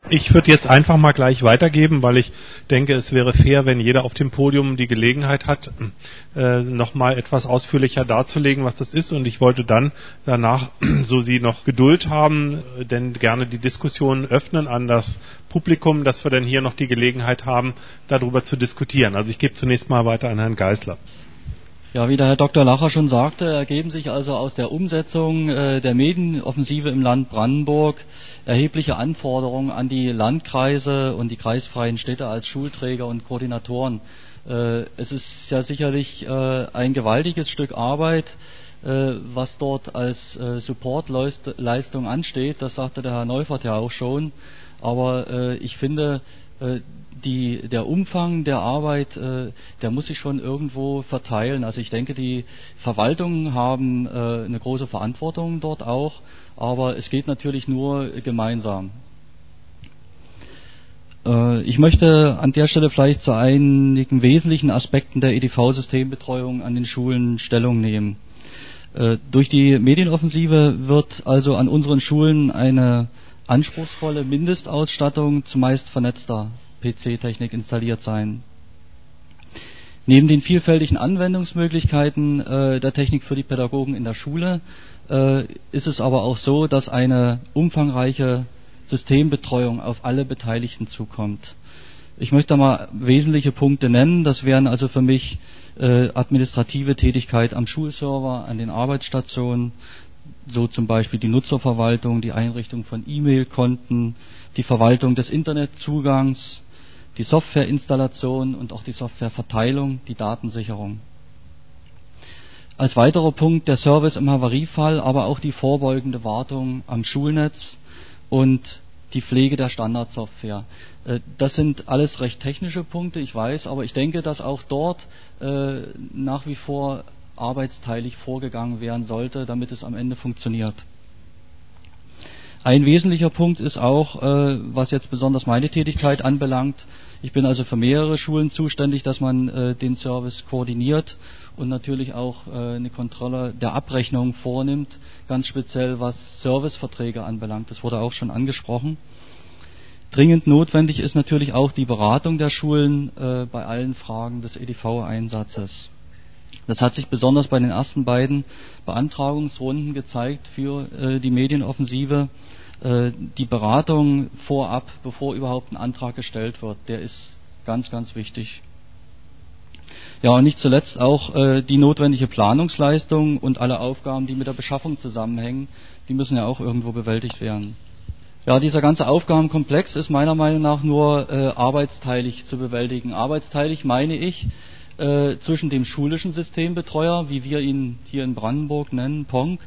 Ich würde jetzt einfach mal gleich weitergeben, weil ich denke, es wäre fair, wenn jeder auf dem Podium die Gelegenheit hat, nochmal etwas ausführlicher darzulegen, was das ist. Und ich wollte dann danach, so Sie noch Geduld haben, denn gerne die Diskussion öffnen an das Publikum, dass wir dann hier noch die Gelegenheit haben, darüber zu diskutieren. Also ich gebe zunächst mal weiter an Herrn Geisler. Ja, wie der Herr Dr. Lacher schon sagte, ergeben sich also aus der Umsetzung der Medienoffensive im Land Brandenburg erhebliche Anforderungen an die Landkreise und die kreisfreien Städte als Schulträger und Koordinatoren. Es ist ja sicherlich ein gewaltiges Stück Arbeit, was dort als Supportleistung ansteht. Das sagte der Herr Neufert ja auch schon. Aber ich finde, der Umfang der Arbeit, der muss sich schon irgendwo verteilen. Also ich denke, die Verwaltungen haben eine große Verantwortung dort auch, aber es geht natürlich nur gemeinsam. Ich möchte an der Stelle vielleicht zu einigen wesentlichen Aspekten der EDV-Systembetreuung an den Schulen Stellung nehmen. Durch die Medienoffensive wird also an unseren Schulen eine anspruchsvolle Mindestausstattung zumeist vernetzter PC-Technik installiert sein. Neben den vielfältigen Anwendungsmöglichkeiten der Technik für die Pädagogen in der Schule ist es aber auch so, dass eine umfangreiche Systembetreuung auf alle Beteiligten zukommt. Ich möchte mal wesentliche Punkte nennen. Das wären also für mich administrative Tätigkeit am Schulserver, an den Arbeitsstationen, so zum Beispiel die Nutzerverwaltung, die Einrichtung von E-Mail-Konten, die Verwaltung des Internetzugangs, die Softwareinstallation und auch die Softwareverteilung, die Datensicherung. Als weiterer Punkt der Service im Havariefall, aber auch die vorbeugende Wartung am Schulnetz und die Pflege der Standardsoftware. Das sind alles recht technische Punkte, ich weiß, aber ich denke, dass auch dort nach wie vor arbeitsteilig vorgegangen werden sollte, damit es am Ende funktioniert. Ein wesentlicher Punkt ist auch, was jetzt besonders meine Tätigkeit anbelangt, ich bin also für mehrere Schulen zuständig, dass man den Service koordiniert und natürlich auch eine Kontrolle der Abrechnung vornimmt, ganz speziell was Serviceverträge anbelangt. Das wurde auch schon angesprochen. Dringend notwendig ist natürlich auch die Beratung der Schulen bei allen Fragen des EDV-Einsatzes. Das hat sich besonders bei den ersten beiden Beantragungsrunden gezeigt für die Medienoffensive. Die Beratung vorab, bevor überhaupt ein Antrag gestellt wird, der ist ganz, ganz wichtig. Ja, und nicht zuletzt auch die notwendige Planungsleistung und alle Aufgaben, die mit der Beschaffung zusammenhängen, die müssen ja auch irgendwo bewältigt werden. Ja, dieser ganze Aufgabenkomplex ist meiner Meinung nach nur arbeitsteilig zu bewältigen. Arbeitsteilig meine ich zwischen dem schulischen Systembetreuer, wie wir ihn hier in Brandenburg nennen, PONK,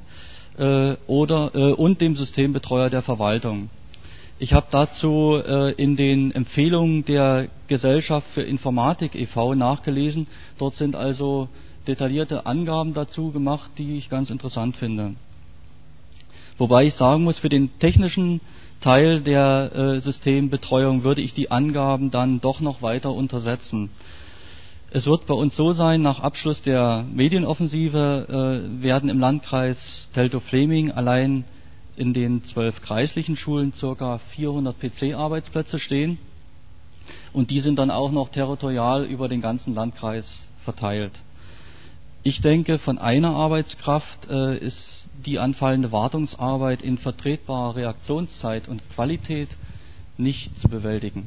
und dem Systembetreuer der Verwaltung. Ich habe dazu in den Empfehlungen der Gesellschaft für Informatik e.V. nachgelesen. Dort sind also detaillierte Angaben dazu gemacht, die ich ganz interessant finde. Wobei ich sagen muss, für den technischen Teil der Systembetreuung würde ich die Angaben dann doch noch weiter untersetzen. Es wird bei uns so sein, nach Abschluss der Medienoffensive werden im Landkreis Teltow-Fläming allein in den 12 kreislichen Schulen ca. 400 PC-Arbeitsplätze stehen und die sind dann auch noch territorial über den ganzen Landkreis verteilt. Ich denke, von einer Arbeitskraft ist die anfallende Wartungsarbeit in vertretbarer Reaktionszeit und Qualität nicht zu bewältigen.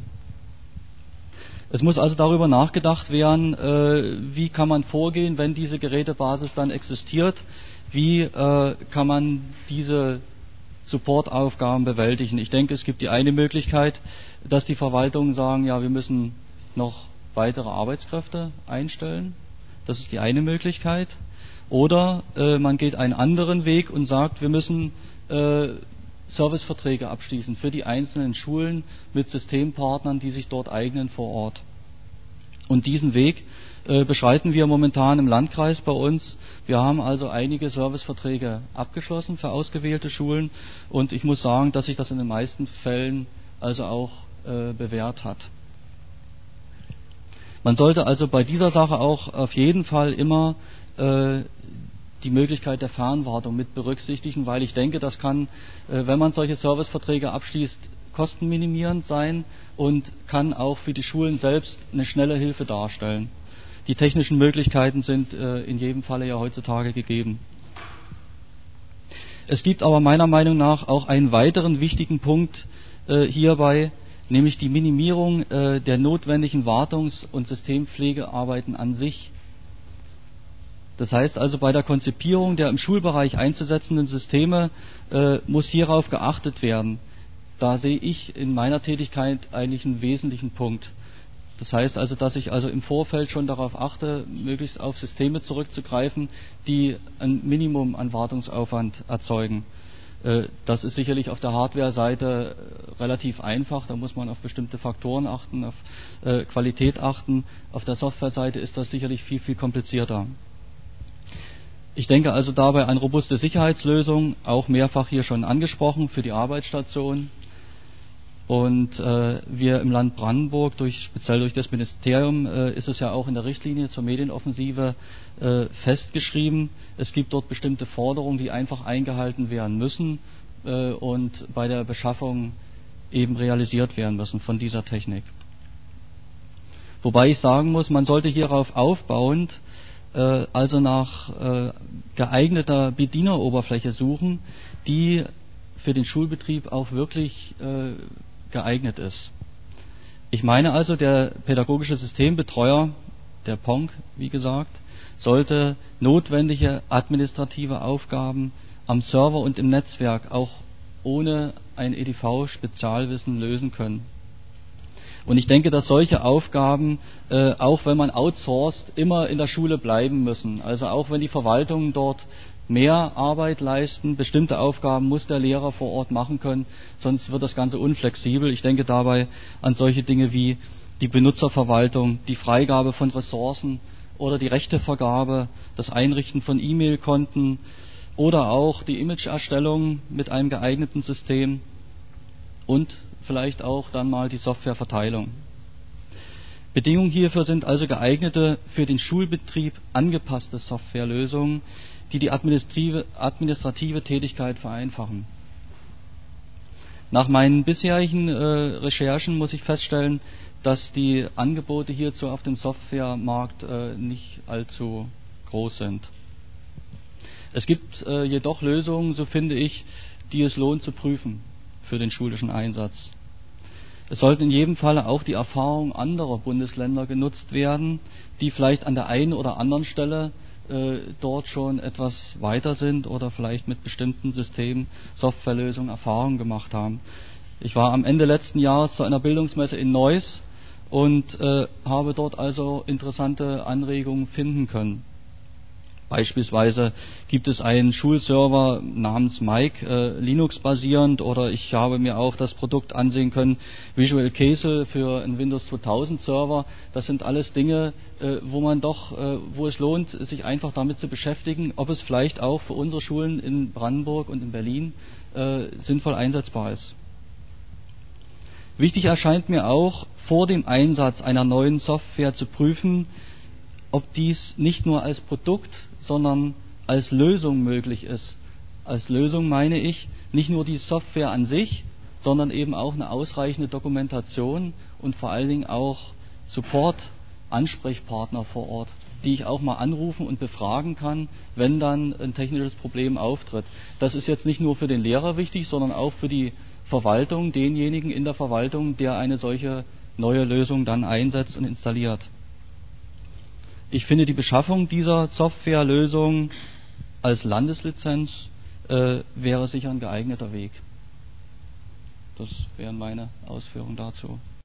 Es muss also darüber nachgedacht werden, wie kann man vorgehen, wenn diese Gerätebasis dann existiert, wie kann man diese Supportaufgaben bewältigen. Ich denke, es gibt die eine Möglichkeit, dass die Verwaltungen sagen, ja, wir müssen noch weitere Arbeitskräfte einstellen. Das ist die eine Möglichkeit. Oder man geht einen anderen Weg und sagt, wir müssen Serviceverträge abschließen für die einzelnen Schulen mit Systempartnern, die sich dort eignen vor Ort. Und diesen Weg beschreiten wir momentan im Landkreis bei uns. Wir haben also einige Serviceverträge abgeschlossen für ausgewählte Schulen und ich muss sagen, dass sich das in den meisten Fällen also auch bewährt hat. Man sollte also bei dieser Sache auch auf jeden Fall immer die Möglichkeit der Fernwartung mit berücksichtigen, weil ich denke, das kann, wenn man solche Serviceverträge abschließt, kostenminimierend sein und kann auch für die Schulen selbst eine schnelle Hilfe darstellen. Die technischen Möglichkeiten sind in jedem Falle ja heutzutage gegeben. Es gibt aber meiner Meinung nach auch einen weiteren wichtigen Punkt hierbei, nämlich die Minimierung der notwendigen Wartungs- und Systempflegearbeiten an sich. Das heißt also, bei der Konzipierung der im Schulbereich einzusetzenden Systeme muss hierauf geachtet werden. Da sehe ich in meiner Tätigkeit eigentlich einen wesentlichen Punkt. Das heißt also, dass ich also im Vorfeld schon darauf achte, möglichst auf Systeme zurückzugreifen, die ein Minimum an Wartungsaufwand erzeugen. Das ist sicherlich auf der Hardware-Seite relativ einfach. Da muss man auf bestimmte Faktoren achten, auf Qualität achten. Auf der Software-Seite ist das sicherlich viel, viel komplizierter. Ich denke also dabei an robuste Sicherheitslösungen, auch mehrfach hier schon angesprochen, für die Arbeitsstation. Und wir im Land Brandenburg, speziell durch das Ministerium, ist es ja auch in der Richtlinie zur Medienoffensive festgeschrieben. Es gibt dort bestimmte Forderungen, die einfach eingehalten werden müssen und bei der Beschaffung eben realisiert werden müssen von dieser Technik. Wobei ich sagen muss, man sollte hierauf aufbauend also nach geeigneter Bedieneroberfläche suchen, die für den Schulbetrieb auch wirklich geeignet ist. Ich meine also, der pädagogische Systembetreuer, der PONG, wie gesagt, sollte notwendige administrative Aufgaben am Server und im Netzwerk auch ohne ein EDV-Spezialwissen lösen können. Und ich denke, dass solche Aufgaben, auch wenn man outsourced, immer in der Schule bleiben müssen. Also auch wenn die Verwaltungen dort mehr Arbeit leisten, bestimmte Aufgaben muss der Lehrer vor Ort machen können, sonst wird das Ganze unflexibel. Ich denke dabei an solche Dinge wie die Benutzerverwaltung, die Freigabe von Ressourcen oder die Rechtevergabe, das Einrichten von E-Mail-Konten oder auch die Imageerstellung mit einem geeigneten System und vielleicht auch dann mal die Softwareverteilung. Bedingungen hierfür sind also geeignete, für den Schulbetrieb angepasste Softwarelösungen, die die administrative Tätigkeit vereinfachen. Nach meinen bisherigen Recherchen muss ich feststellen, dass die Angebote hierzu auf dem Softwaremarkt nicht allzu groß sind. Es gibt jedoch Lösungen, so finde ich, die es lohnt zu prüfen für den schulischen Einsatz. Es sollten in jedem Falle auch die Erfahrungen anderer Bundesländer genutzt werden, die vielleicht an der einen oder anderen Stelle dort schon etwas weiter sind oder vielleicht mit bestimmten Systemen, Softwarelösungen Erfahrungen gemacht haben. Ich war am Ende letzten Jahres zu einer Bildungsmesse in Neuss und habe dort also interessante Anregungen finden können. Beispielsweise gibt es einen Schulserver namens Mike, Linux-basierend, oder ich habe mir auch das Produkt ansehen können, Visual Castle für einen Windows 2000 Server. Das sind alles Dinge, wo es lohnt, sich einfach damit zu beschäftigen, ob es vielleicht auch für unsere Schulen in Brandenburg und in Berlin sinnvoll einsetzbar ist. Wichtig erscheint mir auch, vor dem Einsatz einer neuen Software zu prüfen, ob dies nicht nur als Produkt, sondern als Lösung möglich ist. Als Lösung meine ich nicht nur die Software an sich, sondern eben auch eine ausreichende Dokumentation und vor allen Dingen auch Support, Ansprechpartner vor Ort, die ich auch mal anrufen und befragen kann, wenn dann ein technisches Problem auftritt. Das ist jetzt nicht nur für den Lehrer wichtig, sondern auch für die Verwaltung, denjenigen in der Verwaltung, der eine solche neue Lösung dann einsetzt und installiert. Ich finde, die Beschaffung dieser Softwarelösung als Landeslizenz wäre sicher ein geeigneter Weg. Das wären meine Ausführungen dazu.